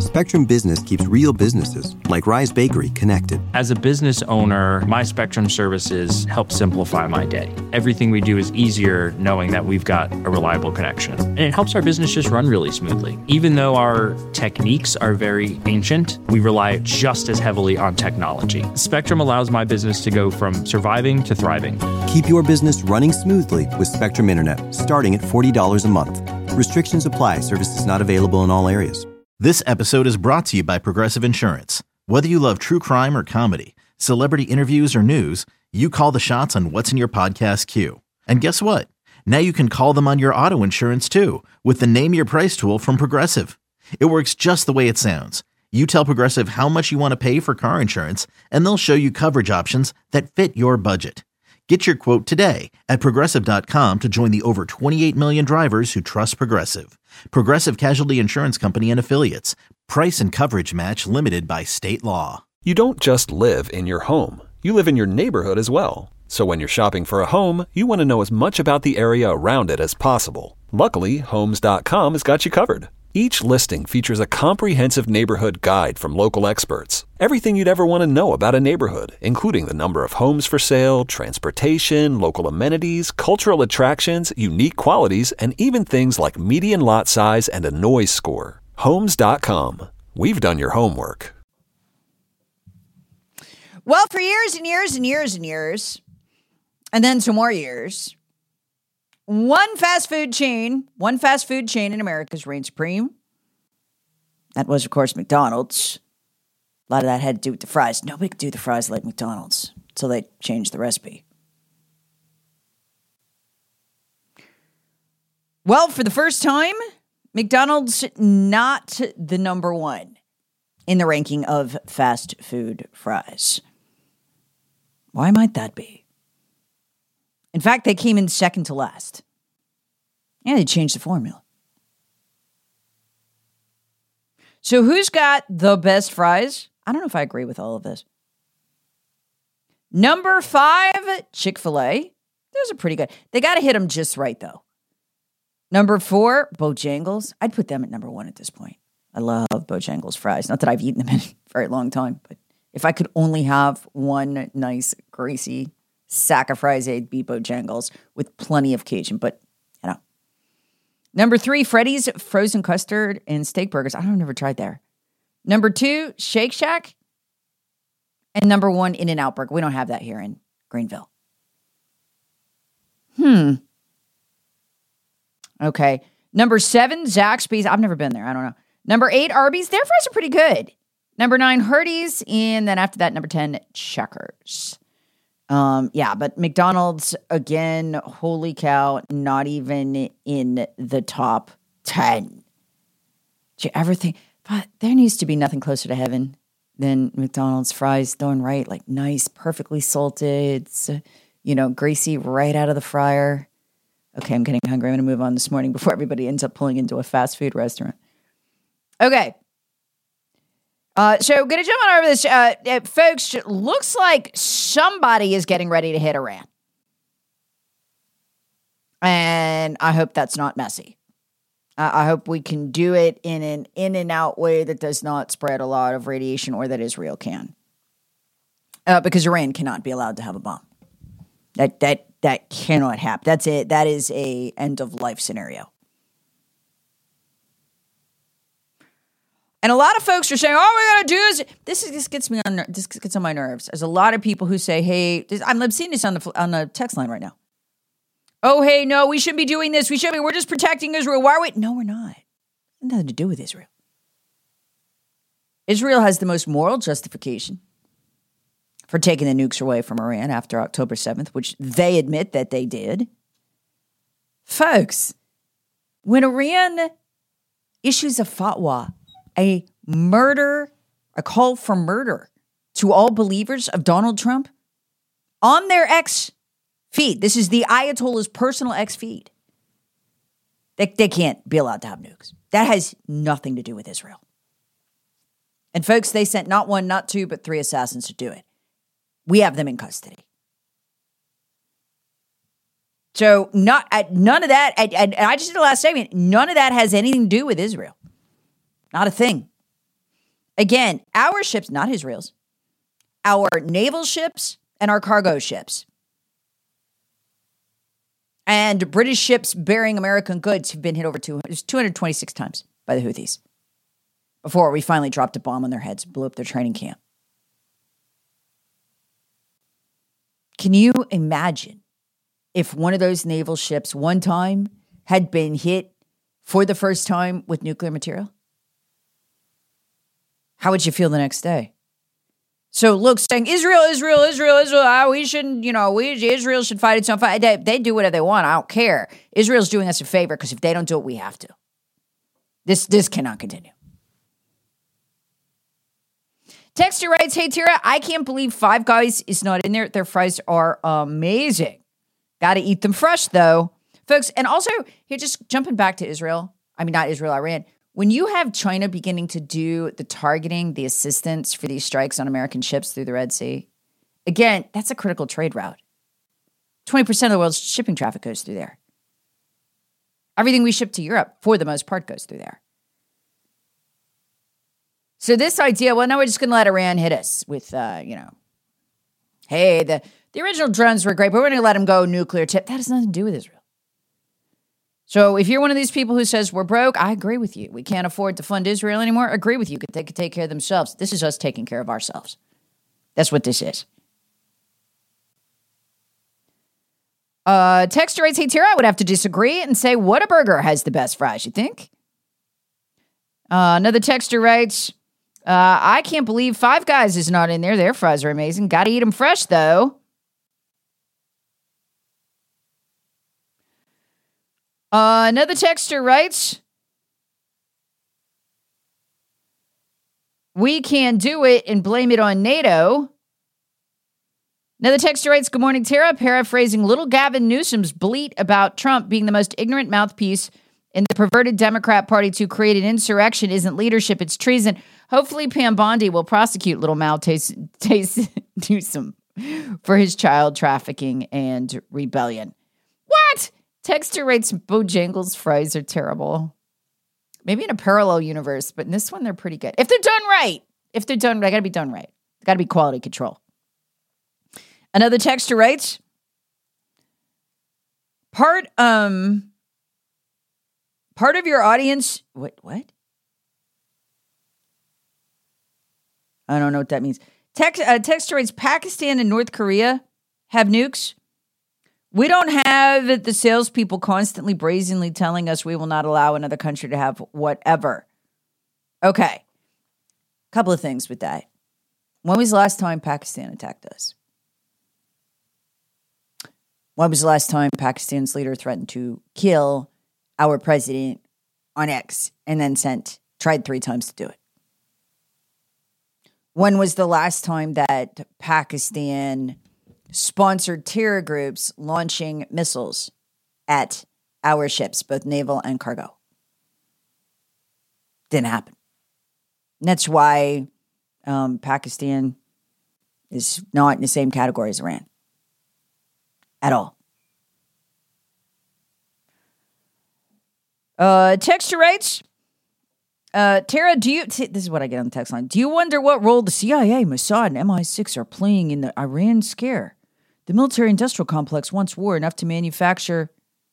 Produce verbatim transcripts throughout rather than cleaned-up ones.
Spectrum Business keeps real businesses, like Rise Bakery, connected. As a business owner, my Spectrum services help simplify my day. Everything we do is easier knowing that we've got a reliable connection. And it helps our business just run really smoothly. Even though our techniques are very ancient, we rely just as heavily on technology. Spectrum allows my business to go from surviving to thriving. Keep your business running smoothly with Spectrum Internet, starting at forty dollars a month. Restrictions apply. Services not available in all areas. This episode is brought to you by Progressive Insurance. Whether you love true crime or comedy, celebrity interviews or news, you call the shots on what's in your podcast queue. And guess what? Now you can call them on your auto insurance too with the Name Your Price tool from Progressive. It works just the way it sounds. You tell Progressive how much you want to pay for car insurance, and they'll show you coverage options that fit your budget. Get your quote today at Progressive dot com to join the over twenty-eight million drivers who trust Progressive. Progressive Casualty Insurance Company and Affiliates. Price and coverage match limited by state law. You don't just live in your home. You live in your neighborhood as well. So when you're shopping for a home, you want to know as much about the area around it as possible. Luckily, Homes dot com has got you covered. Each listing features a comprehensive neighborhood guide from local experts. Everything you'd ever want to know about a neighborhood, including the number of homes for sale, transportation, local amenities, cultural attractions, unique qualities, and even things like median lot size and a noise score. Homes dot com. We've done your homework. Well, for years and years and years and years, and then some more years, One fast food chain, one fast food chain in America's reigned supreme. That was, of course, McDonald's. A lot of that had to do with the fries. Nobody could do the fries like McDonald's, so they changed the recipe. Well, for the first time, McDonald's not the number one in the ranking of fast food fries. Why might that be? In fact, they came in second to last. Yeah, they changed the formula. So who's got the best fries? I don't know if I agree with all of this. Number five, Chick-fil-A. Those are pretty good. They got to hit them just right, though. Number four, Bojangles. I'd put them at number one at this point. I love Bojangles fries. Not that I've eaten them in a very long time, but if I could only have one nice, greasy sack of fries, it'd be Bojangles with plenty of Cajun, but, you know. Number three, Freddy's frozen custard and steak burgers. I don't never tried there. Number two, Shake Shack. And number one, In-N-Out Burger. We don't have that here in Greenville. Hmm. Okay. Number seven, Zaxby's. I've never been there. I don't know. Number eight, Arby's. Their fries are pretty good. Number nine, Hardee's. And then after that, number ten, Checkers. Um, yeah, but McDonald's, again, holy cow, not even in the top ten. Did you ever think, but there needs to be nothing closer to heaven than McDonald's fries done right, like nice, perfectly salted, you know, greasy right out of the fryer. Okay, I'm getting hungry. I'm going to move on this morning before everybody ends up pulling into a fast food restaurant. Okay. Uh, so going to jump on over this, uh, uh, folks, looks like somebody is getting ready to hit Iran. And I hope that's not messy. Uh, I hope we can do it in an in and out way that does not spread a lot of radiation or that Israel can. Uh, because Iran cannot be allowed to have a bomb. That, that, that cannot happen. That's it. That is a end of life scenario. And a lot of folks are saying, all we got to do is, this is, this gets me on, this gets on my nerves. There's a lot of people who say, hey, this, I'm seeing this on the, on the text line right now. Oh, hey, no, we shouldn't be doing this. We shouldn't be, we're just protecting Israel. Why are we? No, we're not. It has nothing to do with Israel. Israel has the most moral justification for taking the nukes away from Iran after October seventh, which they admit that they did. Folks, when Iran issues a fatwa, a murder, a call for murder to all believers of Donald Trump on their X feed. This is the Ayatollah's personal X feed. They, they can't be allowed to have nukes. That has nothing to do with Israel. And folks, they sent not one, not two, but three assassins to do it. We have them in custody. So not uh, none of that, and I, I just did the last statement, none of that has anything to do with Israel. Not a thing. Again, our ships, not Israel's, our naval ships and our cargo ships and British ships bearing American goods have been hit over two hundred twenty-six times by the Houthis before we finally dropped a bomb on their heads and blew up their training camp. Can you imagine if one of those naval ships one time had been hit for the first time with nuclear material? How would you feel the next day? So look, saying Israel, Israel, Israel, Israel, ah, we shouldn't, you know, we Israel should fight its own fight. They, they do whatever they want. I don't care. Israel's doing us a favor because if they don't do it, we have to. This this cannot continue. Texter writes, hey, Tara, I can't believe Five Guys is not in there. Their fries are amazing. Got to eat them fresh, though. Folks, and also, here, just jumping back to Israel. I mean, not Israel, Iran. When you have China beginning to do the targeting, the assistance for these strikes on American ships through the Red Sea, again, that's a critical trade route. twenty percent of the world's shipping traffic goes through there. Everything we ship to Europe, for the most part, goes through there. So this idea, well, now we're just going to let Iran hit us with, uh, you know, hey, the, the original drones were great, but we're going to let them go nuclear tip. That has nothing to do with Israel. So if you're one of these people who says we're broke, I agree with you. We can't afford to fund Israel anymore. I agree with you. They could take care of themselves. This is us taking care of ourselves. That's what this is. Uh, Texter writes, hey, Tara, I would have to disagree and say Whataburger has the best fries, you think? Uh, another texter writes, uh, I can't believe Five Guys is not in there. Their fries are amazing. Got to eat them fresh, though. Uh, another texter writes, we can do it and blame it on NATO. Another texter writes, good morning, Tara. Paraphrasing little Gavin Newsom's bleat about Trump being the most ignorant mouthpiece in the perverted Democrat Party to create an insurrection isn't leadership, it's treason. Hopefully Pam Bondi will prosecute little Mal Newsom for his child trafficking and rebellion. What? Texter writes, Bojangles fries are terrible. Maybe in a parallel universe, but in this one, they're pretty good. If they're done right. If they're done, they got to be done right. They got to be quality control. Another texter writes, part, um, part of your audience, what, what? I don't know what that means. Text, uh, texter writes, Pakistan and North Korea have nukes. We don't have the salespeople constantly brazenly telling us we will not allow another country to have whatever. Okay. Couple of things with that. When was the last time Pakistan attacked us? When was the last time Pakistan's leader threatened to kill our president on X and then sent, tried three times to do it? When was the last time that Pakistan sponsored terror groups launching missiles at our ships, both naval and cargo? Didn't happen. And that's why um, Pakistan is not in the same category as Iran. At all. Uh, texture writes, uh, Tara, do you, t- this is what I get on the text line. Do you wonder what role the C I A, Mossad, and M I six are playing in the Iran scare? The military-industrial complex once wore enough to manufacture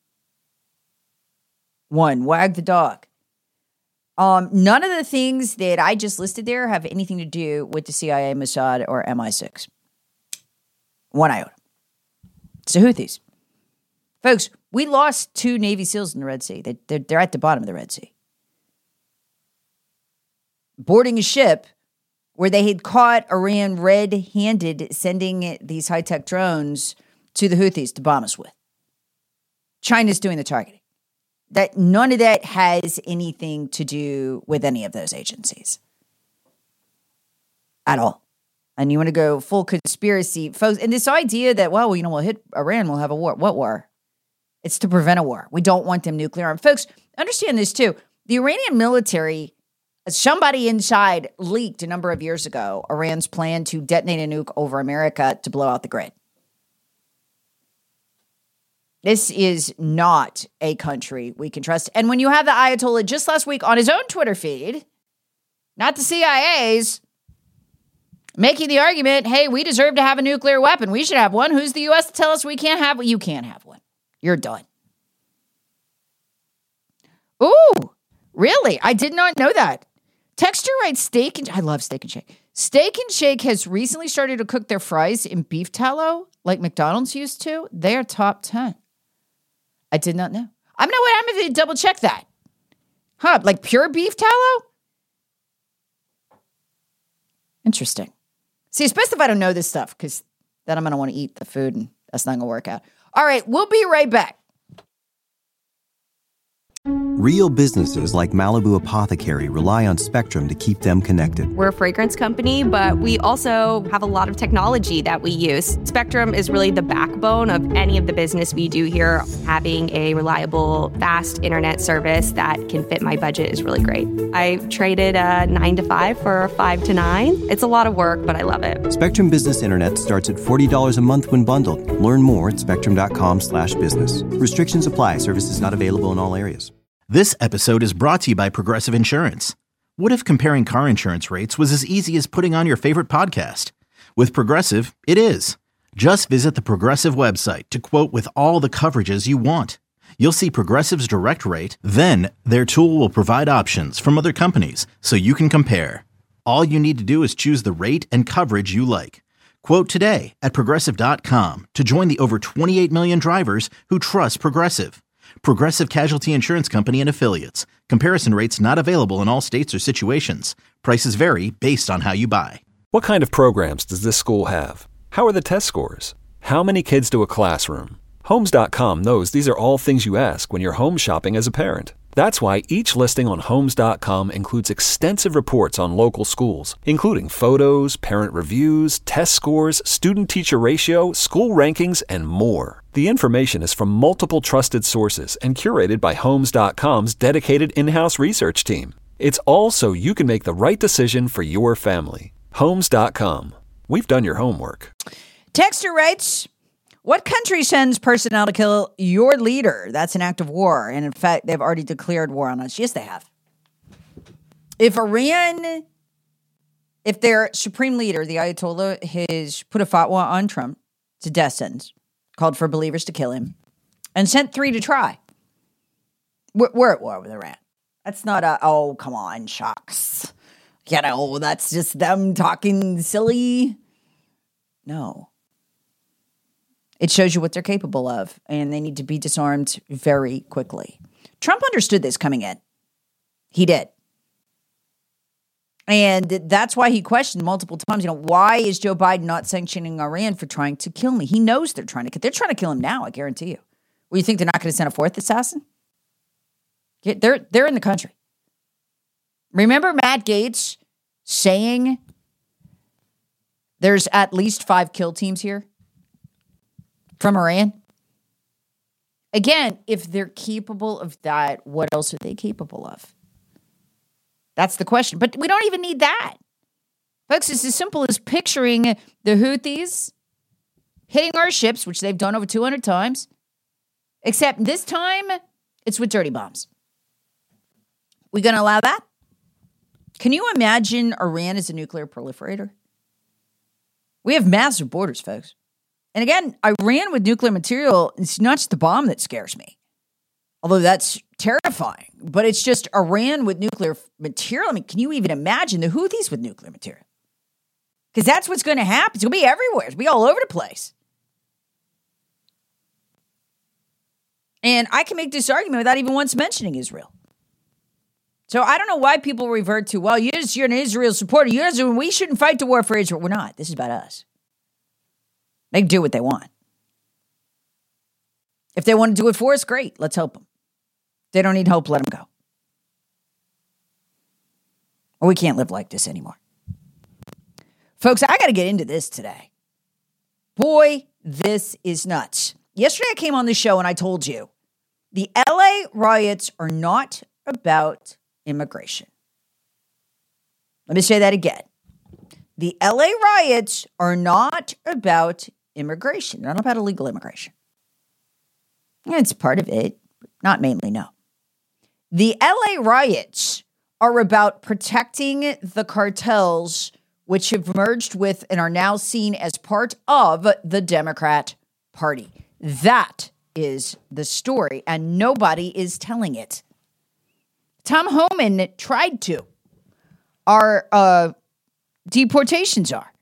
one, wag the dog. Um, none of the things that I just listed there have anything to do with the C I A, Mossad, or M I six. One iota. It's the Houthis. Folks, we lost two Navy SEALs in the Red Sea. They, they're, they're at the bottom of the Red Sea. Boarding a ship where they had caught Iran red-handed sending these high-tech drones to the Houthis to bomb us with. China's doing the targeting. That none of that has anything to do with any of those agencies. At all. And you want to go full conspiracy, folks. And this idea that, well, you know, we'll hit Iran, we'll have a war. What war? It's to prevent a war. We don't want them nuclear armed. Folks, understand this too. The Iranian military, somebody inside leaked a number of years ago Iran's plan to detonate a nuke over America to blow out the grid. This is not a country we can trust. And when you have the Ayatollah just last week on his own Twitter feed, not the C I A's, making the argument, hey, we deserve to have a nuclear weapon. We should have one. Who's the U S to tell us we can't have one? You can't have one. You're done. Ooh, really? I did not know that. Texture writes Steak and... I love Steak and Shake. Steak and Shake has recently started to cook their fries in beef tallow like McDonald's used to. They are top ten. I did not know. I'm not what I'm going to double check that. Huh, like pure beef tallow? Interesting. See, especially if I don't know this stuff, because then I'm going to want to eat the food and that's not going to work out. All right, we'll be right back. Real businesses like Malibu Apothecary rely on Spectrum to keep them connected. We're a fragrance company, but we also have a lot of technology that we use. Spectrum is really the backbone of any of the business we do here. Having a reliable, fast internet service that can fit my budget is really great. I traded a nine to five for a five to nine. It's a lot of work, but I love it. Spectrum Business Internet starts at forty dollars a month when bundled. Learn more at spectrum.com slash business. Restrictions apply. Services not available in all areas. This episode is brought to you by Progressive Insurance. What if comparing car insurance rates was as easy as putting on your favorite podcast? With Progressive, it is. Just visit the Progressive website to quote with all the coverages you want. You'll see Progressive's direct rate, then their tool will provide options from other companies so you can compare. All you need to do is choose the rate and coverage you like. Quote today at progressive dot com to join the over twenty-eight million drivers who trust Progressive. Progressive Casualty Insurance Company and Affiliates. Comparison rates not available in all states or situations. Prices vary based on how you buy. What kind of programs does this school have? How are the test scores? How many kids do a classroom? Homes dot com knows these are all things you ask when you're home shopping as a parent. That's why each listing on Homes dot com includes extensive reports on local schools, including photos, parent reviews, test scores, student-teacher ratio, school rankings, and more. The information is from multiple trusted sources and curated by Homes dot com's dedicated in-house research team. It's all so you can make the right decision for your family. Homes dot com. We've done your homework. Texter writes, what country sends personnel to kill your leader? That's an act of war. And in fact, they've already declared war on us. Yes, they have. If Iran, if their supreme leader, the Ayatollah, has put a fatwa on Trump to death sentence, called for believers to kill him, and sent three to try, we're, we're at war with Iran. That's not a, oh, come on, shucks. You know, that's just them talking silly. No. It shows you what they're capable of, and they need to be disarmed very quickly. Trump understood this coming in. He did. And that's why he questioned multiple times, you know, why is Joe Biden not sanctioning Iran for trying to kill me? He knows they're trying to kill. They're trying to kill him now, I guarantee you. Well, you think they're not going to send a fourth assassin? They're, they're in the country. Remember Matt Gaetz saying there's at least five kill teams here? From Iran? Again, if they're capable of that, what else are they capable of? That's the question. But we don't even need that. Folks, it's as simple as picturing the Houthis hitting our ships, which they've done over two hundred times, except this time it's with dirty bombs. We going to allow that? Can you imagine Iran as a nuclear proliferator? We have massive borders, folks. And again, Iran with nuclear material, it's not just the bomb that scares me. Although that's terrifying. But it's just Iran with nuclear material. I mean, can you even imagine the Houthis with nuclear material? Because that's what's going to happen. It's going to be everywhere. It's going to be all over the place. And I can make this argument without even once mentioning Israel. So I don't know why people revert to, well, yes, you're an Israel supporter. Yes, we shouldn't fight the war for Israel. We're not. This is about us. They can do what they want. If they want to do it for us, great. Let's help them. If they don't need help, let them go. Or we can't live like this anymore. Folks, I got to get into this today. Boy, this is nuts. Yesterday I came on the show and I told you the L A riots are not about immigration. Let me say that again. The L A riots are not about immigration. They're not about illegal immigration. It's part of it, but not mainly, no. The L A riots are about protecting the cartels, which have merged with and are now seen as part of the Democrat Party. That is the story, and nobody is telling it. Tom Homan tried to. Our uh, deportations are.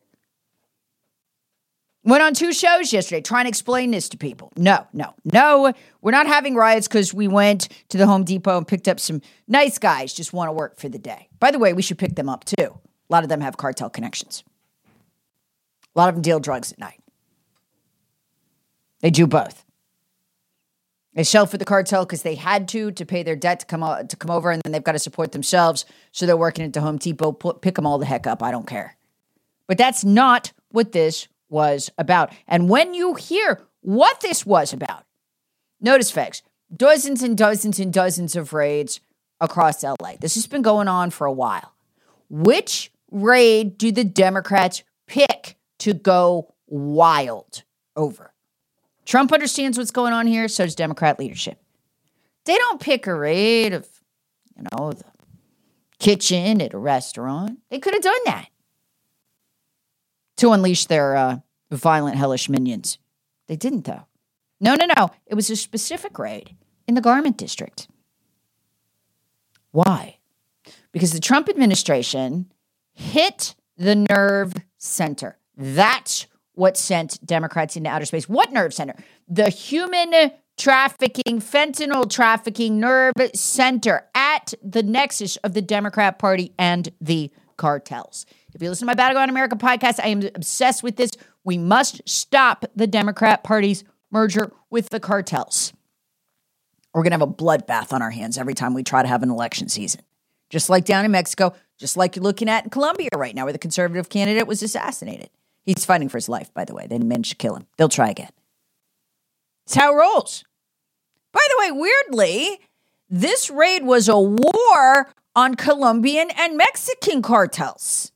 Went on two shows yesterday trying to explain this to people. No, no, no. We're not having riots because we went to the Home Depot and picked up some nice guys just want to work for the day. By the way, we should pick them up too. A lot of them have cartel connections. A lot of them deal drugs at night. They do both. They sell for the cartel because they had to to pay their debt to come o- to come over, and then they've got to support themselves. So they're working at the Home Depot. P- pick them all the heck up. I don't care. But that's not what this was about. And when you hear what this was about, notice, folks, dozens and dozens and dozens of raids across L A. This has been going on for a while. Which raid do the Democrats pick to go wild over? Trump understands what's going on here, so does Democrat leadership. They don't pick a raid of, you know, the kitchen at a restaurant. They could have done that to unleash their uh, violent, hellish minions. They didn't, though. No, no, no. It was a specific raid in the garment district. Why? Because the Trump administration hit the nerve center. That's what sent Democrats into outer space. What nerve center? The human trafficking, fentanyl trafficking nerve center at the nexus of the Democrat Party and the cartels. If you listen to my Battleground America podcast, I am obsessed with this. We must stop the Democrat Party's merger with the cartels. We're going to have a bloodbath on our hands every time we try to have an election season. Just like down in Mexico, just like you're looking at in Colombia right now, where the conservative candidate was assassinated. He's fighting for his life, by the way. They didn't manage to kill him. They'll try again. It's how it rolls. By the way, weirdly, this raid was a war on Colombian and Mexican cartels.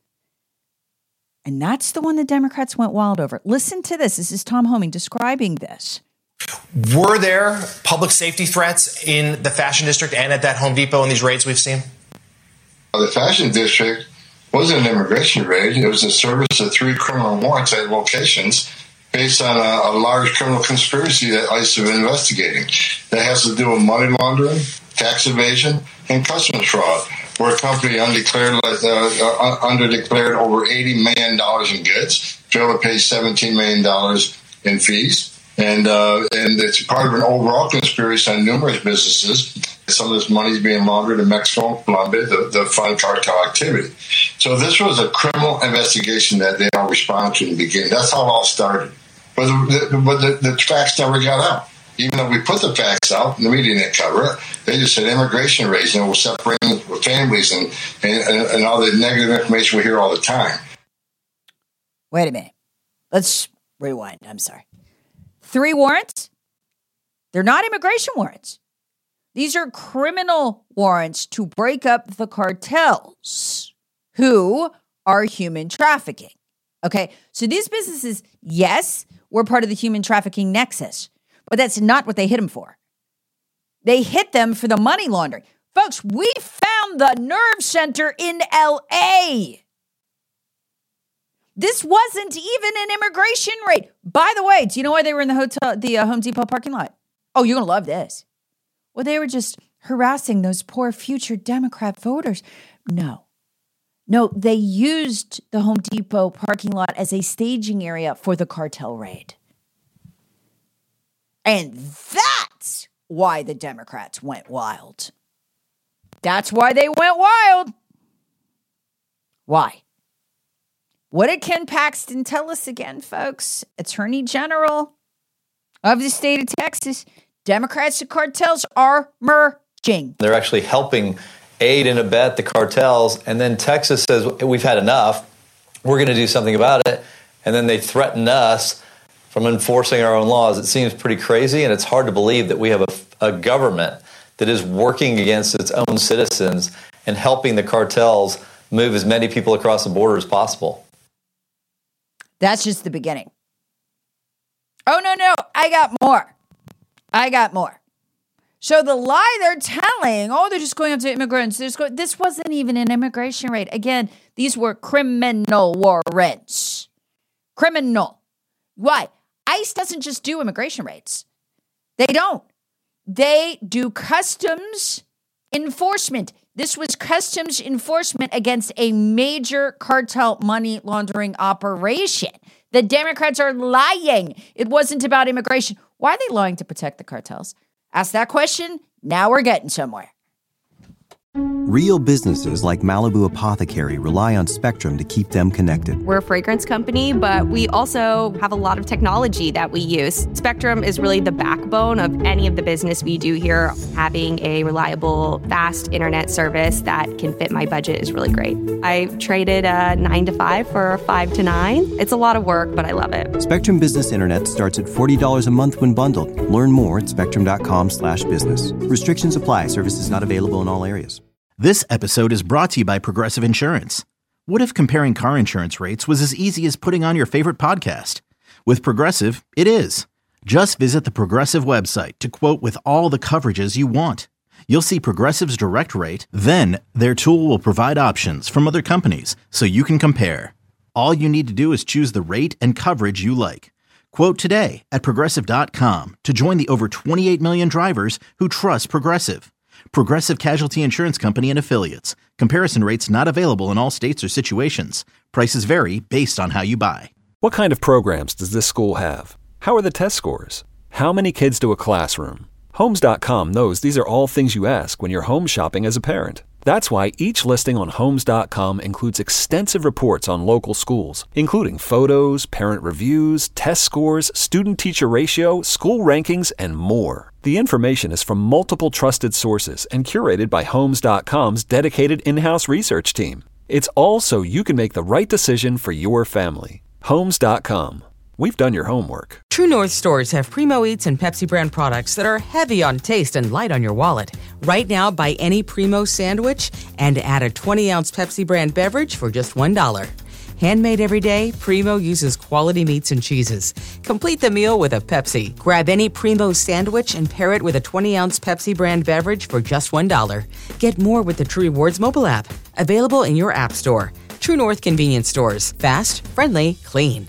And that's the one the Democrats went wild over. Listen to this. This is Tom Homan describing this. Were there public safety threats in the fashion district and at that Home Depot in these raids we've seen? The fashion district wasn't an immigration raid. It was a service of three criminal warrants at locations based on a, a large criminal conspiracy that ICE is investigating. That has to do with money laundering, tax evasion, and customs fraud, where a company undeclared, uh, underdeclared over eighty million dollars in goods, failed to pay seventeen million dollars in fees. And uh, and it's part of an overall conspiracy on numerous businesses. Some of this money is being laundered in Mexico and Colombia, the, the fund cartel activity. So this was a criminal investigation that they all responded to in the beginning. That's how it all started. But the, but the, the facts never got out. Even though we put the facts out, the media didn't cover it. They just said immigration raids, and we're separating families and, and, and all the negative information we hear all the time. Wait a minute. Let's rewind. I'm sorry. Three warrants? They're not immigration warrants. These are criminal warrants to break up the cartels who are human trafficking. Okay, so these businesses, yes, were part of the human trafficking nexus, but that's not what they hit them for. They hit them for the money laundering. Folks, we found the nerve center in L A. This wasn't even an immigration raid. By the way, do you know why they were in the hotel, the uh, Home Depot parking lot? Oh, you're going to love this. Well, they were just harassing those poor future Democrat voters. No. No, they used the Home Depot parking lot as a staging area for the cartel raid. And that's why the Democrats went wild. That's why they went wild. Why? What did Ken Paxton tell us again, folks? Attorney General of the state of Texas. Democrats and cartels are merging. They're actually helping aid and abet the cartels. And then Texas says, we've had enough. We're going to do something about it. And then they threaten us from enforcing our own laws. It seems pretty crazy. And it's hard to believe that we have a, a government that is working against its own citizens and helping the cartels move as many people across the border as possible. That's just the beginning. Oh, no, no. I got more. I got more. So the lie they're telling yelling, oh, they're just going up to immigrants. There's go- this wasn't even an immigration raid. Again, these were criminal warrants. Criminal. Why? ICE doesn't just do immigration raids. They don't. They do customs enforcement. This was customs enforcement against a major cartel money laundering operation. The Democrats are lying. It wasn't about immigration. Why are they lying to protect the cartels? Ask that question. Now we're getting somewhere. Real businesses like Malibu Apothecary rely on Spectrum to keep them connected. We're a fragrance company, but we also have a lot of technology that we use. Spectrum is really the backbone of any of the business we do here. Having a reliable, fast internet service that can fit my budget is really great. I traded a nine to five for a five to nine. It's a lot of work, but I love it. Spectrum Business Internet starts at forty dollars a month when bundled. Learn more at spectrum.com slash business. Restrictions apply. Services not available in all areas. This episode is brought to you by Progressive Insurance. What if comparing car insurance rates was as easy as putting on your favorite podcast? With Progressive, it is. Just visit the Progressive website to quote with all the coverages you want. You'll see Progressive's direct rate, then their tool will provide options from other companies so you can compare. All you need to do is choose the rate and coverage you like. Quote today at Progressive dot com to join the over twenty-eight million drivers who trust Progressive. Progressive Casualty Insurance Company and Affiliates. Comparison rates not available in all states or situations. Prices vary based on how you buy. What kind of programs does this school have? How are the test scores? How many kids do a classroom? Homes dot com knows these are all things you ask when you're home shopping as a parent. That's why each listing on Homes dot com includes extensive reports on local schools, including photos, parent reviews, test scores, student-teacher ratio, school rankings, and more. The information is from multiple trusted sources and curated by Homes dot com's dedicated in-house research team. It's all so you can make the right decision for your family. Homes dot com. We've done your homework. True North stores have Primo Eats and Pepsi brand products that are heavy on taste and light on your wallet. Right now, buy any Primo sandwich and add a twenty ounce Pepsi brand beverage for just one dollar. Handmade every day, Primo uses quality meats and cheeses. Complete the meal with a Pepsi. Grab any Primo sandwich and pair it with a twenty ounce Pepsi brand beverage for just one dollar. Get more with the True Rewards mobile app. Available in your app store. True North convenience stores. Fast, friendly, clean.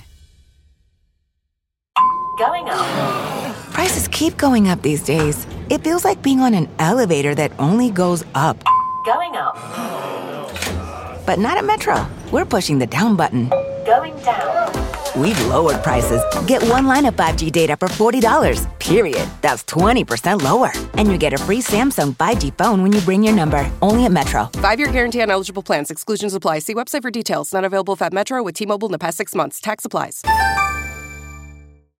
Going up. Prices keep going up these days. It feels like being on an elevator that only goes up. Going up. But not at Metro. We're pushing the down button. Going down. We've lowered prices. Get one line of five G data for forty dollars, period. That's twenty percent lower. And you get a free Samsung five G phone when you bring your number. Only at Metro. Five-year guarantee on eligible plans. Exclusions apply. See website for details. Not available at Metro with T-Mobile in the past six months. Tax applies.